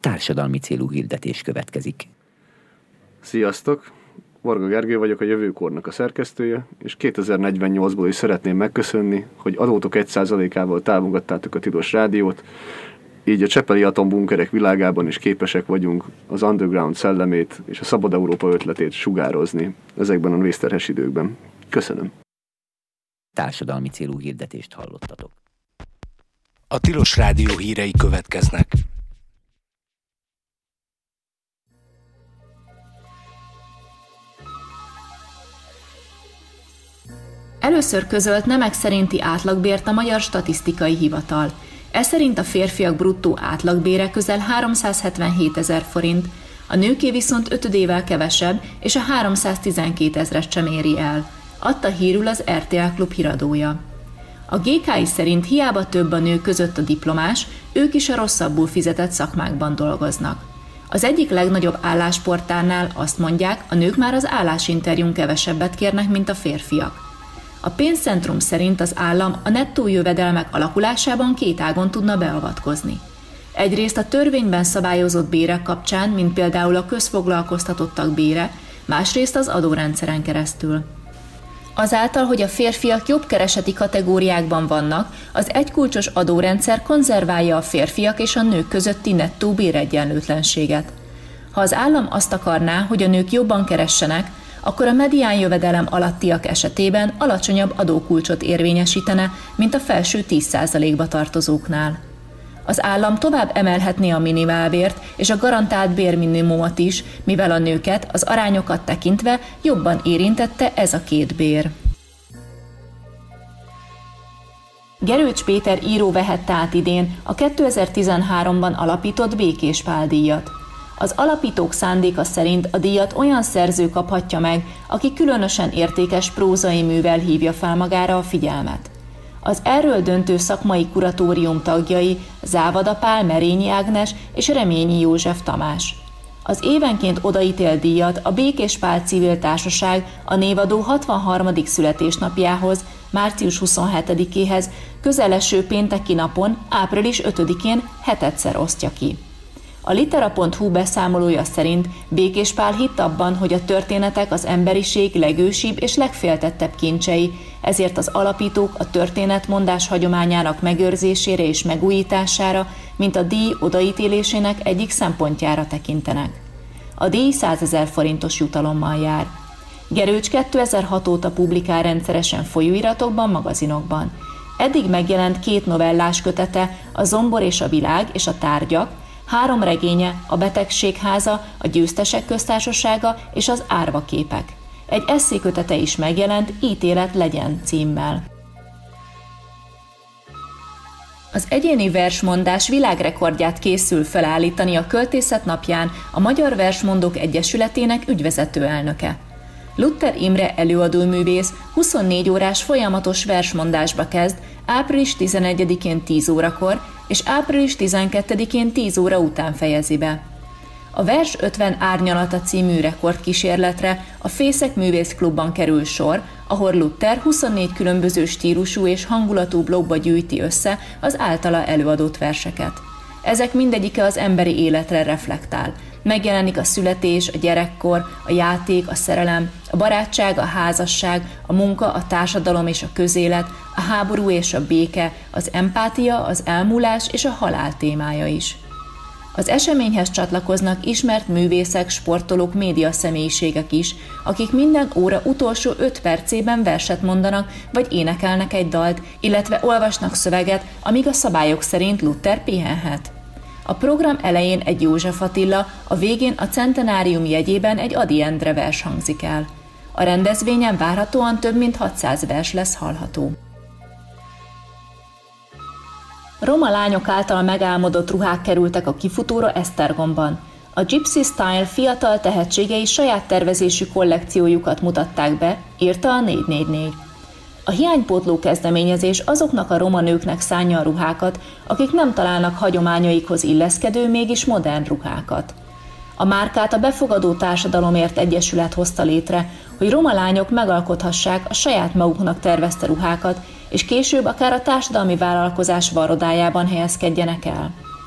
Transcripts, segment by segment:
Társadalmi célú hirdetés következik. Sziasztok! Varga Gergő vagyok, a Jövőkornak a szerkesztője, és 2048-ból is szeretném megköszönni, hogy adótok 1%-ával támogattátok a Tilos Rádiót, így a csepeli atombunkerek világában is képesek vagyunk az underground szellemét és a Szabad Európa ötletét sugározni ezekben a vészterhes időkben. Köszönöm! Társadalmi célú hirdetést hallottatok. A Tilos Rádió hírei következnek. Először közölt nemek szerinti átlagbért a Magyar Statisztikai Hivatal. Ez szerint a férfiak bruttó átlagbére közel 377 000 forint, a nőké viszont ötödével kevesebb, és a 312 000-est sem éri el, adta hírül az RTL Klub híradója. A GKI szerint hiába több a nők között a diplomás, ők is a rosszabbul fizetett szakmákban dolgoznak. Az egyik legnagyobb állásportálnál azt mondják, a nők már az állásinterjún kevesebbet kérnek, mint a férfiak. A pénzcentrum szerint az állam a nettó jövedelmek alakulásában két ágon tudna beavatkozni. Egyrészt a törvényben szabályozott bérek kapcsán, mint például a közfoglalkoztatottak bére, másrészt az adórendszeren keresztül. Azáltal, hogy a férfiak jobb kereseti kategóriákban vannak, az egykulcsos adórendszer konzerválja a férfiak és a nők közötti nettó béregyenlőtlenséget. Ha az állam azt akarná, hogy a nők jobban keressenek, akkor a medián jövedelem alattiak esetében alacsonyabb adókulcsot érvényesítene, mint a felső 10%-ba tartozóknál. Az állam tovább emelhetné a minimálbért és a garantált bérminimumot is, mivel a nőket az arányokat tekintve jobban érintette ez a két bér. Gerőcs Péter író vehette át idén a 2013-ban alapított Békés Pál díjat. Az alapítók szándéka szerint a díjat olyan szerző kaphatja meg, aki különösen értékes prózai művel hívja fel magára a figyelmet. Az erről döntő szakmai kuratórium tagjai Závada Pál, Merényi Ágnes és Reményi József Tamás. Az évenként odaítélt díjat a Békés Pál Civil Társaság a névadó 63. születésnapjához, március 27-éhez közeleső pénteki napon, április 5-én hetedszer osztja ki. A litera.hu beszámolója szerint Békés Pál hitt abban, hogy a történetek az emberiség legősibb és legféltettebb kincsei, ezért az alapítók a történetmondás hagyományának megőrzésére és megújítására, mint a díj odaítélésének egyik szempontjára tekintenek. A díj 100 000 forintos jutalommal jár. Gerőcs 2006 óta publikál rendszeresen folyóiratokban, magazinokban. Eddig megjelent 2 novellás kötete, a Zombor és a világ és a tárgyak, 3 regénye, a Betegségháza, a Győztesek köztársasága és az Árvaképek. Egy esszékötete is megjelent, Ítélet legyen címmel. Az egyéni versmondás világrekordját készül felállítani a Költészet napján a Magyar Versmondók Egyesületének ügyvezető elnöke. Lutter Imre előadóművész 24 órás folyamatos versmondásba kezd április 11-én 10 órakor és április 12-én 10 óra után fejezi be. A Vers 50 árnyalata című rekordkísérletre a Fészek Művészklubban kerül sor, ahol Lutter 24 különböző stílusú és hangulatú blogba gyűjti össze az általa előadott verseket. Ezek mindegyike az emberi életre reflektál. Megjelenik a születés, a gyerekkor, a játék, a szerelem, a barátság, a házasság, a munka, a társadalom és a közélet, a háború és a béke, az empátia, az elmúlás és a halál témája is. Az eseményhez csatlakoznak ismert művészek, sportolók, médiaszemélyiségek is, akik minden óra utolsó 5 percében verset mondanak vagy énekelnek egy dalt, illetve olvasnak szöveget, amíg a szabályok szerint Lutter pihenhet. A program elején egy József Attila, a végén a centenárium jegyében egy Ady Endre vers hangzik el. A rendezvényen várhatóan több mint 600 vers lesz hallható. Roma lányok által megálmodott ruhák kerültek a kifutóra Esztergomban. A Gypsy Style fiatal tehetségei saját tervezésű kollekciójukat mutatták be, írta a 444. A hiánypótló kezdeményezés azoknak a roma nőknek szánja a ruhákat, akik nem találnak hagyományaikhoz illeszkedő, mégis modern ruhákat. A márkát a Befogadó Társadalomért Egyesület hozta létre, hogy roma lányok megalkothassák a saját maguknak tervezte ruhákat, és később akár a társadalmi vállalkozás varrodájában helyezkedjenek el.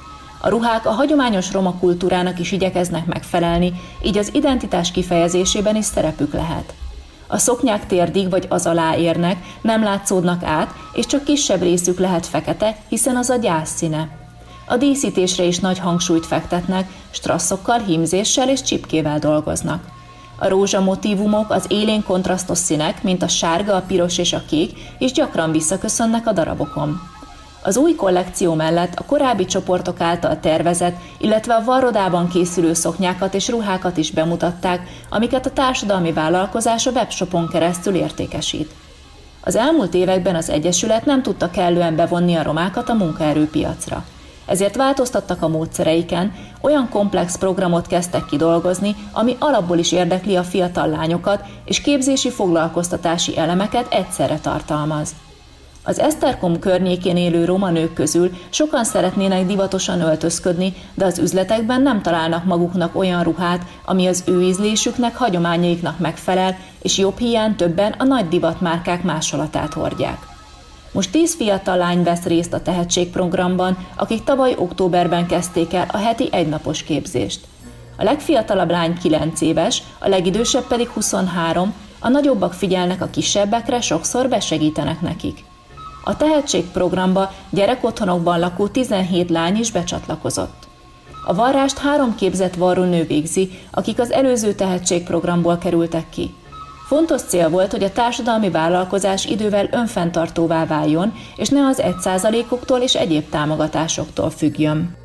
A ruhák a hagyományos roma kultúrának is igyekeznek megfelelni, így az identitás kifejezésében is szerepük lehet. A szoknyák térdig vagy az alá érnek, nem látszódnak át, és csak kisebb részük lehet fekete, hiszen az a gyászszíne. A díszítésre is nagy hangsúlyt fektetnek, strasszokkal, hímzéssel és csipkével dolgoznak. A rózsa motívumok, az élén kontrasztos színek, mint a sárga, a piros és a kék, is gyakran visszaköszönnek a darabokon. Az új kollekció mellett a korábbi csoportok által tervezett, illetve a varrodában készülő szoknyákat és ruhákat is bemutatták, amiket a társadalmi vállalkozás a webshopon keresztül értékesít. Az elmúlt években az Egyesület nem tudta kellően bevonni a romákat a munkaerőpiacra. Ezért változtattak a módszereiken, olyan komplex programot kezdtek kidolgozni, ami alapból is érdekli a fiatal lányokat, és képzési foglalkoztatási elemeket egyszerre tartalmaz. Az Esztergom környékén élő roma nők közül sokan szeretnének divatosan öltözködni, de az üzletekben nem találnak maguknak olyan ruhát, ami az ő ízlésüknek, hagyományaiknak megfelel, és jobb hiány többen a nagy divatmárkák másolatát hordják. Most 10 fiatal lány vesz részt a tehetségprogramban, akik tavaly októberben kezdték el a heti egynapos képzést. A legfiatalabb lány 9 éves, a legidősebb pedig 23, a nagyobbak figyelnek a kisebbekre, sokszor besegítenek nekik. A tehetségprogramba gyerekotthonokban lakó 17 lány is becsatlakozott. A varrást 3 képzett varrónő végzi, akik az előző tehetségprogramból kerültek ki. Fontos cél volt, hogy a társadalmi vállalkozás idővel önfenntartóvá váljon, és ne az 1%-októl és egyéb támogatásoktól függjön.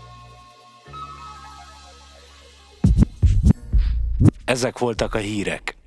Ezek voltak a hírek.